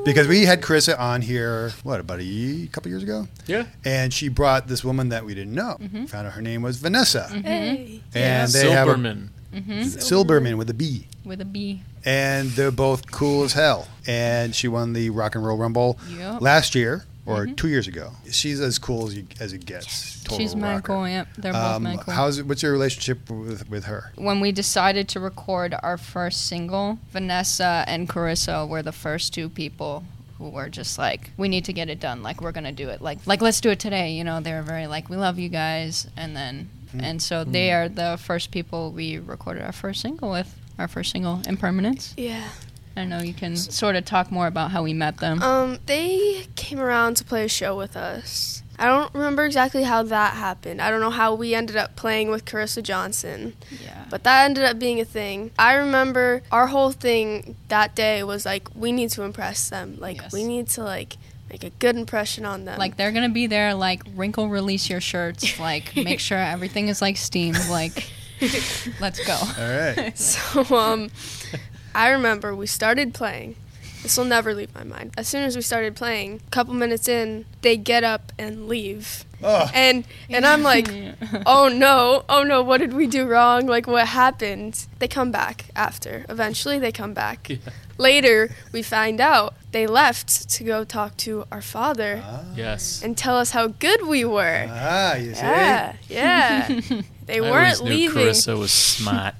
A: Because we had Carissa on here, what, about a ye- couple years ago?
B: Yeah.
A: And she brought this woman that we didn't know. Found out her name was Vanessa.
C: Hey.
A: And they have a,
B: Silberman.
A: Silberman with a B.
D: With a B.
A: And they're both cool as hell. And she won the Rock and Roll Rumble
D: Yep.
A: last year or two years ago. She's as cool as, you, as it gets. Total
D: She's mad
A: rocker.
D: cool, yep. They're both
A: Um,
D: mad cool.
A: how's it, what's your relationship with, with her?
D: When we decided to record our first single, Vanessa and Carissa were the first two people who were just like, we need to get it done. Like, we're going to do it. Like, like, let's do it today. You know, they were very like, we love you guys. And then, and so they are the first people we recorded our first single with, our first single, Impermanence.
C: Yeah.
D: I know you can sort of talk more about how we met them.
C: Um, they came around to play a show with us. I don't remember exactly how that happened. I don't know how we ended up playing with Carissa Johnson.
D: Yeah.
C: But that ended up being a thing. I remember our whole thing that day was like, we need to impress them. Like,
D: Yes.
C: we need to, like, make a good impression on them.
D: Like, they're going to be there, like, wrinkle release your shirts, like, make sure everything is, like, steamed, like, let's go.
A: All right.
C: So, um, I remember we started playing. This will never leave my mind. As soon as we started playing, a couple minutes in, they get up and leave.
A: Oh.
C: And and I'm like, oh no, oh no, what did we do wrong? Like, what happened? They come back after. Eventually, they come back.
B: Yeah.
C: Later, we find out they left to go talk to our father
B: Yes.
C: and tell us how good we were.
A: Ah, you see?
C: Yeah, yeah. They
B: I
C: weren't
B: always knew
C: leaving.
B: Carissa was smart.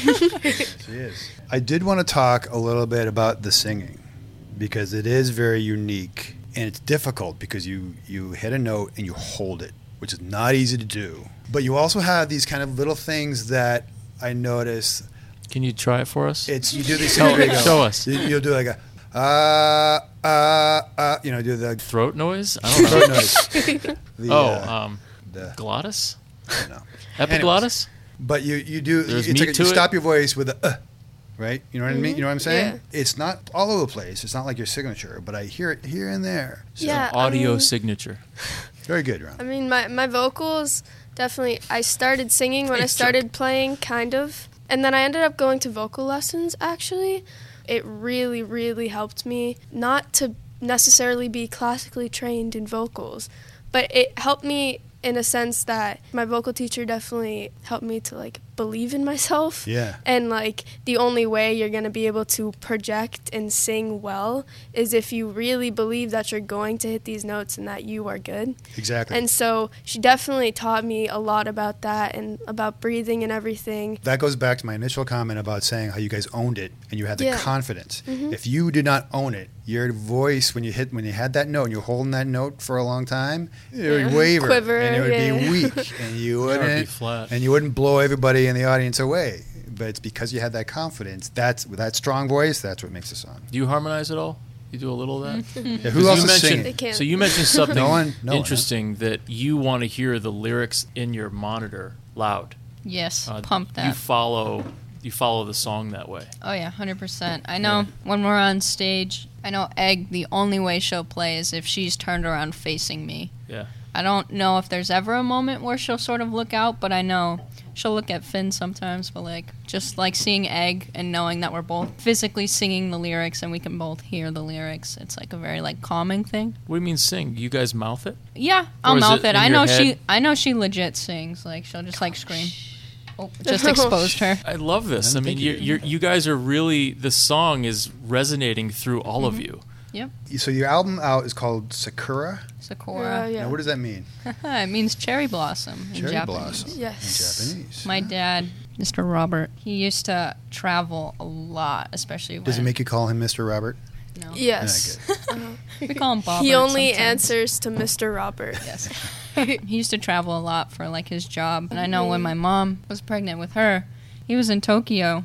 A: She is. I did want to talk a little bit about the singing because it is very unique and it's difficult because you, you hit a note and you hold it, which is not easy to do. But you also have these kind of little things that I notice.
B: Can you try it for us?
A: It's you do these
B: Show-
A: things where you go,
B: show us.
A: you- You'll do like a uh uh uh you know do the
B: Throat noise? I don't know.
A: throat noise. The,
B: Oh,
A: uh,
B: um,
A: the
B: glottis?
A: no.
B: Epiglottis?
A: But you, you do
B: There's
A: it's
B: meat
A: like
B: to
A: you
B: it?
A: stop your voice with a uh, right? You know what I mean? You know what I'm saying?
C: Yeah.
A: It's not all over the place. It's not like your signature, but I hear it here and there. So,
C: Yeah. I
B: Audio
C: mean-
B: signature.
A: Very good, Ron.
C: I mean, my, my vocals definitely, I started singing when I
B: Thanks,
C: started playing, kind of. And then I ended up going to vocal lessons, actually. It really, really helped me not to necessarily be classically trained in vocals, but it helped me in a sense that my vocal teacher definitely helped me to, like, believe in myself.
A: Yeah.
C: And, like, the only way you're going to be able to project and sing well is if you really believe that you're going to hit these notes and that you are good.
A: Exactly.
C: And so she definitely taught me a lot about that and about breathing and everything.
A: That goes back to my initial comment about saying how you guys owned it and you had the
C: Yeah.
A: confidence.
C: Mhm.
A: If you did not own it, your voice when you hit when you had that note and you're holding that note for a long time, it would
C: Yeah.
A: waver
C: Quiver,
A: and it would
C: yeah.
A: be weak and you
B: It would be
A: wouldn't
B: flat.
A: and you wouldn't blow everybody in the audience away. But it's because you had that confidence. That's with that strong voice. That's what makes a song.
B: Do you harmonize at all? You do a little of that?
A: Yeah,
B: 'Cause
A: who else
B: you
A: is
B: mentioned,
A: singing?
C: They can't.
B: So you mentioned something
A: No one- no one,
B: interesting that you want to hear the lyrics in your monitor loud.
D: Yes,
B: Uh,
D: pump that.
B: You follow you follow the song that way.
D: Oh yeah, one hundred percent. I know when we're on stage, I know Egg, the only way she'll play is if she's turned around facing me.
B: Yeah.
D: I don't know if there's ever a moment where she'll sort of look out, but I know she'll look at Finn sometimes, but like just like seeing Egg and knowing that we're both physically singing the lyrics and we can both hear the lyrics, it's like a very like calming thing.
B: What do you mean sing? You guys mouth it?
D: Yeah, I'll
B: Or is
D: mouth
B: it
D: it.
B: in
D: I
B: your
D: know she
B: head?
D: I know she legit sings. Like she'll just like scream. Oh, just exposed her.
B: I love this. I
A: I'm
B: mean,
A: thinking-
B: you're, you're, you guys are really, the song is resonating through all of you.
D: Yep.
A: So your album out is called Sakura.
D: Sakura.
C: Uh, yeah.
A: Now, what does that mean?
D: it means cherry blossom in
A: Cherry
D: Japanese.
A: blossom
C: Yes.
A: in Japanese.
D: My dad, Mister Robert, he used to travel a lot, especially when
A: Does it make you call him Mister Robert?
D: no.
C: Yes.
A: Yeah,
D: We call him Bob.
C: He only answers to Mister Robert.
D: Yes. He used to travel a lot for like his job, and I know when my mom was pregnant with her, he was in Tokyo,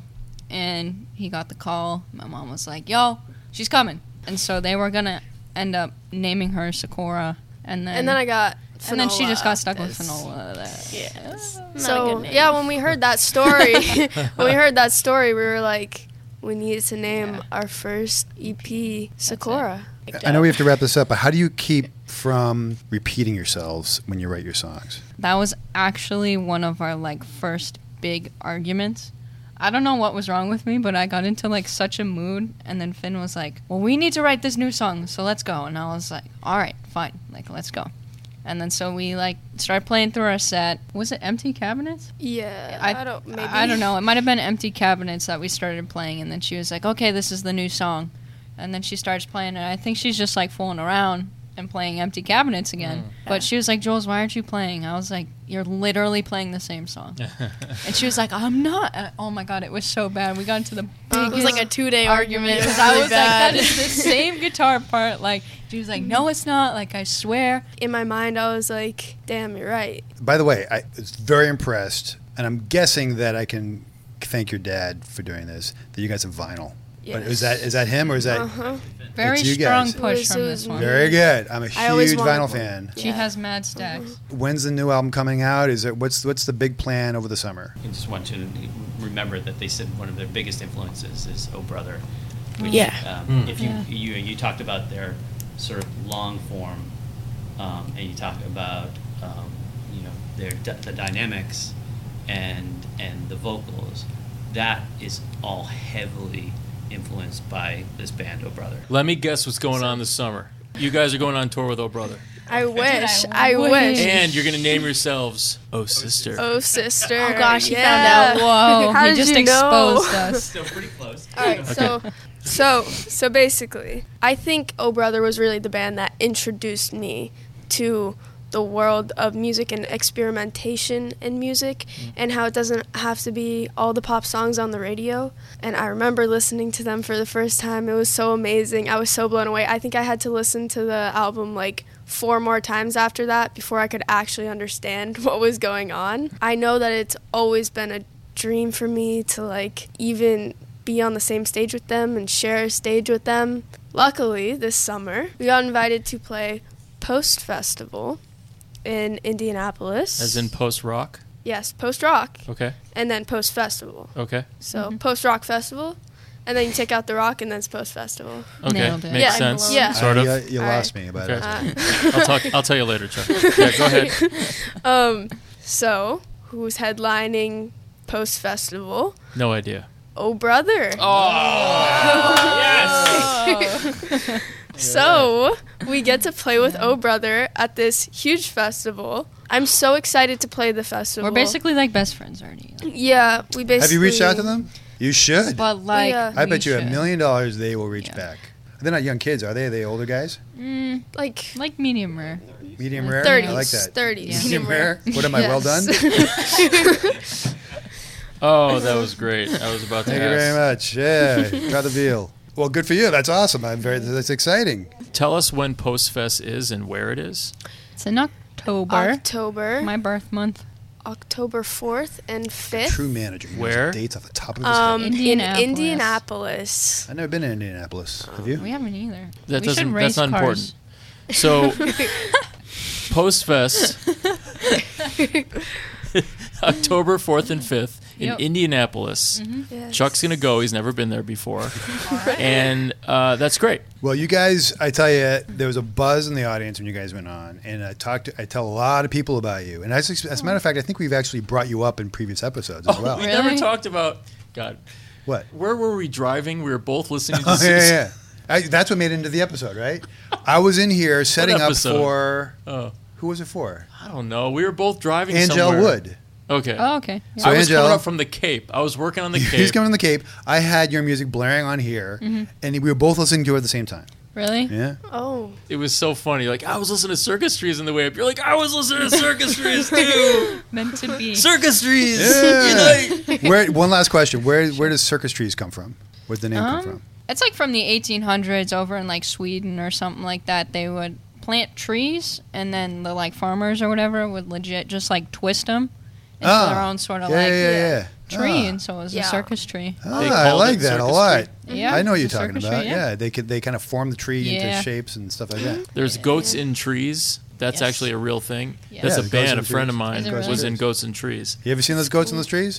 D: and he got the call. My mom was like, "Yo, she's coming," and so they were gonna end up naming her Sakura, and then
C: And then I got
D: and then she just got stuck with
C: Finola.
D: Finola. That-
C: Yes.
D: Not a
C: So
D: good name.
C: yeah, when we heard that story, when we heard that story, we were like, we needed to name
D: Yeah.
C: our first E P Sakura.
A: I know we have to wrap this up, but how do you keep from repeating yourselves when you write your songs?
D: That was actually one of our like first big arguments. I don't know what was wrong with me, but I got into like such a mood, and then Finn was like, well, we need to write this new song, so let's go. And I was like, all right, fine, like, let's go. And then so we like started playing through our set. Was it Empty Cabinets?
C: Yeah,
D: I,
C: I, don't maybe.
D: I don't know. It might have been Empty Cabinets that we started playing, and then she was like, okay, this is the new song. And then she starts playing, and I think she's just like fooling around and playing Empty Cabinets again. Mm. But she was like, Jules, why aren't you playing? I was like, you're literally playing the same song. And she was like, I'm not. And, oh my God, it was so bad. We got into the biggest
E: It was like a two-day argument.
D: Because I was like, that is the same guitar part. Like, she was like, no, it's not. Like, I swear.
C: In my mind, I was like, damn, you're right.
A: By the way, I was very impressed, and I'm guessing that I can thank your dad for doing this, that you guys have vinyl.
C: Yes.
A: But is that is that him or is that
C: Uh-huh.
D: Very
A: It's you
D: strong
A: guys.
D: push
C: It was-
D: from
C: it
D: this
C: was
D: one.
A: very good? I'm a
C: I always
A: huge
C: wanted
A: vinyl
C: one.
A: fan.
D: She
C: Yeah.
D: has mad stacks.
A: When's the new album coming out? Is it what's what's the big plan over the summer?
H: I just want you to remember that they said one of their biggest influences is Oh Brother. Which,
E: Yeah.
H: Um,
B: Mm.
H: If you,
D: Yeah.
H: you you talked about their sort of long form, um, and you talk about um, you know their d- the dynamics and and the vocals, that is all heavily influenced by this band Oh Brother.
B: Let me guess what's going on this summer. You guys are going on tour with Oh Brother.
C: I wish.
D: I
C: I
D: wish.
C: wish.
B: And you're going to name yourselves Oh Sister.
C: Oh, sister.
E: Oh, gosh, he
C: yeah.
E: found
D: Whoa,
C: How
D: he
C: did
D: just
C: you know?
D: exposed us.
H: So pretty close.
C: All right, so, so, so basically, I think Oh Brother was really the band that introduced me to the world of music and experimentation in music, and how it doesn't have to be all the pop songs on the radio. And I remember listening to them for the first time. It was so amazing. I was so blown away. I think I had to listen to the album like four more times after that before I could actually understand what was going on. I know that it's always been a dream for me to like even be on the same stage with them and share a stage with them. Luckily, this summer, we got invited to play Post Festival in Indianapolis.
B: As in post rock?
C: Yes, Post Rock,
B: Okay.
C: and then Post Festival.
B: Okay.
C: So Post Rock Festival, and then you take out the rock, and then it's Post Festival.
B: Okay.
D: Nailed it.
B: Makes
C: Yeah.
B: sense.
C: Yeah.
B: Sort of.
A: Uh, you you
C: All
A: lost
C: right.
A: me about
B: Okay.
A: it.
C: Uh,
B: I'll talk. I'll tell you later, Chuck. Yeah, go ahead.
C: um, so, who's headlining Post Festival?
B: No idea.
C: Oh Brother.
B: Oh, yes.
C: So, we get to play with Oh Brother at this huge festival. I'm so excited to play the festival.
D: We're basically like best friends already. Like,
C: Yeah, we basically.
A: Have you reached out to them? You should.
D: but like,
C: Yeah.
A: I
D: we
A: bet you a
D: should.
A: million dollars they will reach
D: Yeah.
A: back. They're not young kids, are they? Are they older guys?
D: Mm,
C: Like
D: like medium rare.
A: Medium rare?
C: thirties.
A: I like that.
C: thirties.
A: Medium rare? What am I, well done?
C: Yes.
B: Oh, that was great. I was about to
A: Thank you
B: ask.
A: very much. Yeah, got the deal. Well, good for you. That's awesome. I'm very. That's exciting.
B: Tell us when Postfest is and where it is.
D: It's in October,
C: October.
D: my birth month.
C: October fourth and
A: A
C: fifth.
A: true manager. He knows
B: Where?
A: the dates off the top of his
C: Um,
A: head.
D: Indianapolis.
C: in Indianapolis.
A: I've never been to Indianapolis. Have you?
D: We haven't either.
B: That
D: we
B: doesn't.
D: should race
B: That's not
D: cars.
B: important. So, Postfest, October fourth and fifth in
D: Yep.
B: Indianapolis.
C: Yes.
B: Chuck's gonna go. He's never been there before, and uh, that's great.
A: Well, you guys, I tell you, there was a buzz in the audience when you guys went on, and I talked. To, I tell a lot of people about you, and as, as a matter of fact, I think we've actually brought you up in previous episodes as well.
B: We
D: Really?
B: never talked about God.
A: What?
B: Where were we driving? We were both listening to.
A: Oh,
B: s-
A: yeah, yeah. I, that's what made it into the episode, right? I was in here setting up
B: episode?
A: for.
B: Oh,
A: Who was it for?
B: I don't know. We were both driving.
A: Angel
B: somewhere.
A: Wood.
B: Okay.
D: Oh, okay. Yeah.
A: So
B: I was
A: Angel-
B: coming up from the Cape. I was working on the Cape.
A: He's coming from the Cape. I had your music blaring on here,
D: Mm-hmm.
A: and we were both listening to it at the same time.
D: Really?
A: Yeah.
C: Oh.
B: It was so funny. Like, I was listening to Circus Trees on the way up. You're like, I was listening to Circus Trees too.
D: Meant to be.
B: Circus Trees.
A: Yeah.
B: Unite.
A: Where? One last question. Where? Where does Circus Trees come from? Where'd the name come
D: Um,
A: from?
D: It's like from the eighteen hundreds over in like Sweden or something like that. They would plant trees, and then the like farmers or whatever would legit just like twist them into
A: Ah.
D: their own sort of
A: Yeah,
D: like
A: yeah, yeah, yeah.
D: tree,
A: Ah.
D: and so it was
C: Yeah.
D: a circus tree.
A: Ah,
B: They
A: I
B: called
A: like
B: it
A: that a
B: Circus
A: lot.
D: Yeah,
A: I know what you're
D: it's a
A: talking
D: circus
A: about.
D: tree,
A: yeah.
D: yeah.
A: they could they kind of form the tree into
D: Yeah.
A: shapes and stuff like that.
B: There's Goats in Trees. That's
D: Yes.
B: actually a real thing.
D: Yeah.
B: That's
A: Yeah,
B: a
A: Goats
B: band.
A: in
B: A friend of
A: Trees.
B: mine
D: Is it really?
B: was in Goats and Trees.
A: You ever seen those goats in those trees?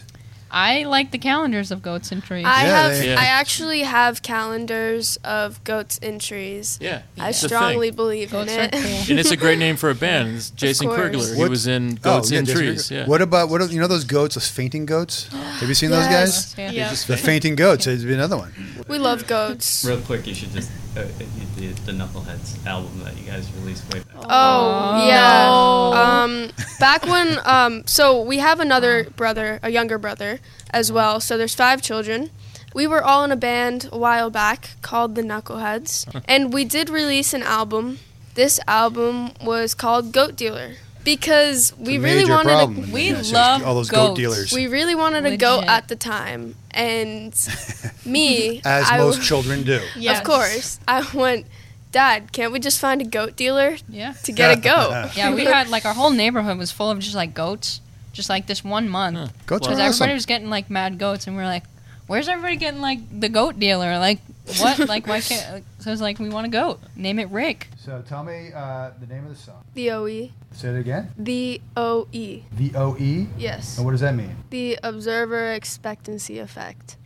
D: I like the calendars of goats and trees.
C: I
A: Yeah,
C: have.
A: they-
B: Yeah.
C: I actually have calendars of goats in trees.
B: Yeah,
C: I
B: it's a
C: strongly
B: thing.
C: believe
D: Goats
C: in
D: are
C: it.
D: cool.
B: And it's a great name for a band. It's Jason
C: course.
B: Krigler. He
A: What-
B: was in
A: Oh,
B: Goats
A: yeah,
B: in
A: Jason
B: Trees.
A: Krieger.
B: Yeah.
A: What about what? are- You know those goats, those fainting goats? Have you seen those
C: Yes.
A: guys?
D: Yeah.
F: They
E: Yeah.
F: just
A: The fainting goats. There's been another one.
C: We love goats.
H: Real quick, you should just uh, the, the Knuckleheads album that you guys released way back.
C: Oh,
D: Oh.
C: yeah. Um, back when, um, so we have another brother, a younger brother as well. So there's five children. We were all in a band a while back called the Knuckleheads, and we did release an album. This album was called Goat Dealer because we
A: It's a
C: really
A: major
C: wanted
A: problem.
C: a,
D: We
A: Yeah, seriously,
D: love
A: all those goat
D: goats.
A: dealers.
C: we really wanted a goat
D: Legit.
C: at the time, and me,
A: As
C: I-
A: most children do.
E: Yes.
C: of course, I went, Dad, can't we just find a goat dealer
D: Yeah.
C: to get a goat?
D: Yeah, we had like our whole neighborhood was full of just like goats, just like this one month.
B: Huh.
A: Goats
D: Because
A: are
D: everybody
A: awesome.
D: was getting like mad goats, and we are like, "Where's everybody getting like the goat dealer? Like what? Like why can't?" So it's like we want a goat. Name it Rick.
A: So tell me uh, the name of the song.
C: The O E.
A: Say it again.
C: The O E.
A: The O E.
C: Yes.
A: And what does that mean?
C: The observer expectancy effect.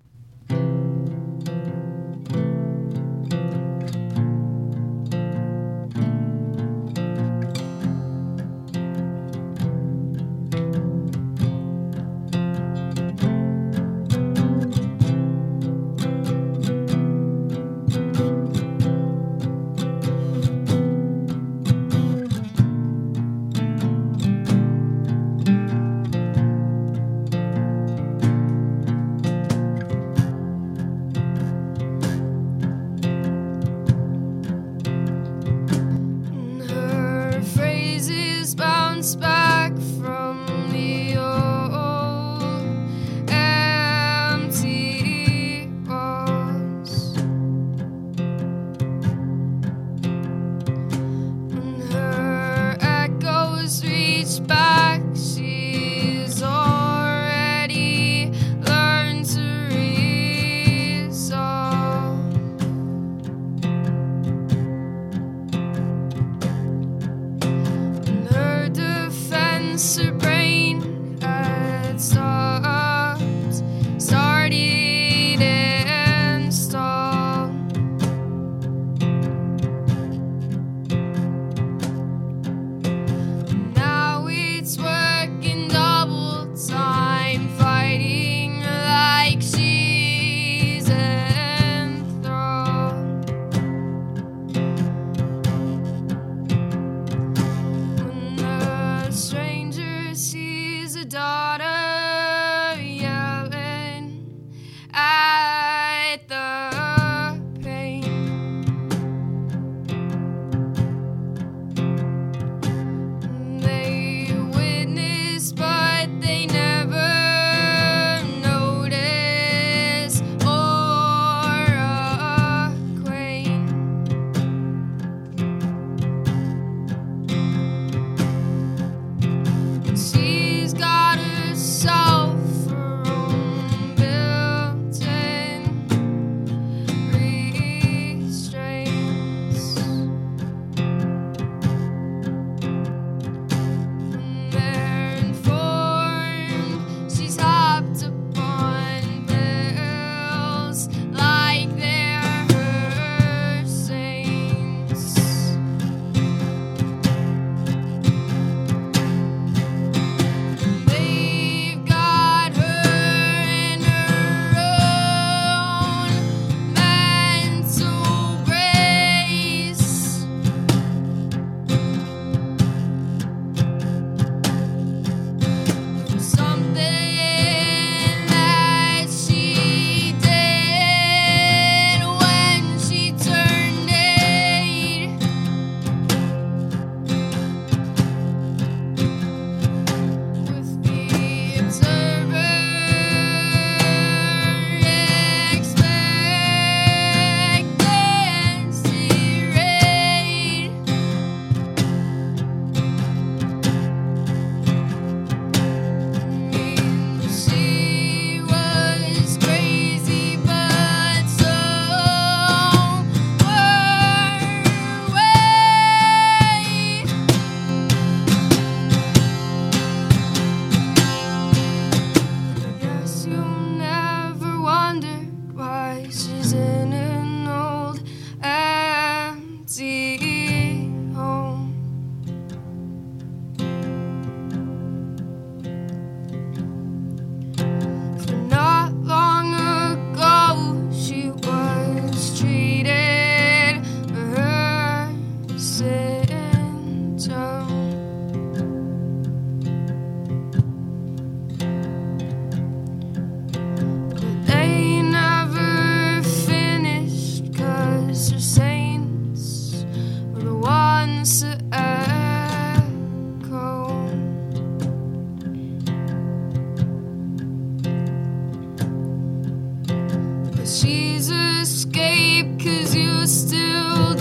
C: Her phrases bounce back from the old empty walls. And her echoes reach back. She's already learned to resolve. In her defense, her brain had stopped, started and stalled. Now it's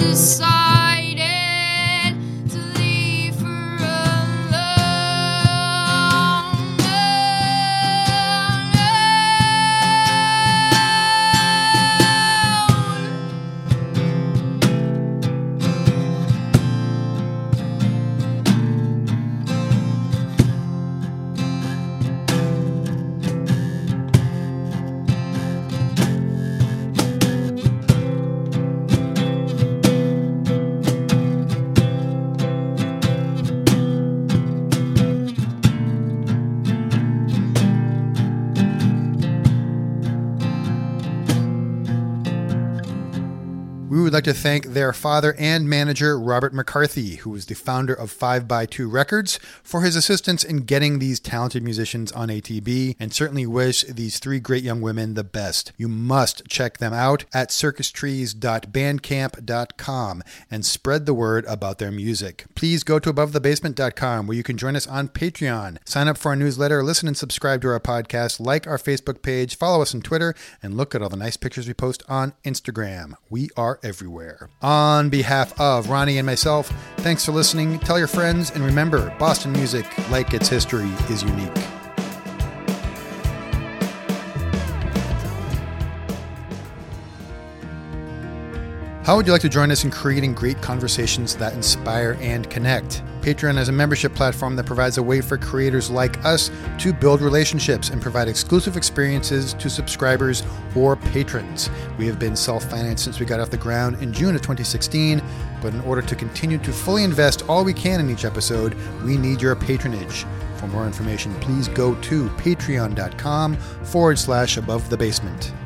G: decided to leave her
A: We would like to thank their father and manager, Robert McCarthy, who was the founder of five by two Records, for his assistance in getting these talented musicians on A T B, and certainly wish these three great young women the best. You must check them out at circus trees dot bandcamp dot com and spread the word about their music. Please go to above the basement dot com, where you can join us on Patreon, sign up for our newsletter, listen and subscribe to our podcast, like our Facebook page, follow us on Twitter, and look at all the nice pictures we post on Instagram. We are everywhere. On behalf of Ronnie and myself, thanks for listening. Tell your friends, and remember, Boston music, like its history, is unique. How would you like to join us in creating great conversations that inspire and connect? Patreon is a membership platform that provides a way for creators like us to build relationships and provide exclusive experiences to subscribers or patrons. We have been self-financed since we got off the ground in June of twenty sixteen, but in order to continue to fully invest all we can in each episode, we need your patronage. For more information, please go to patreon dot com forward slash above the basement.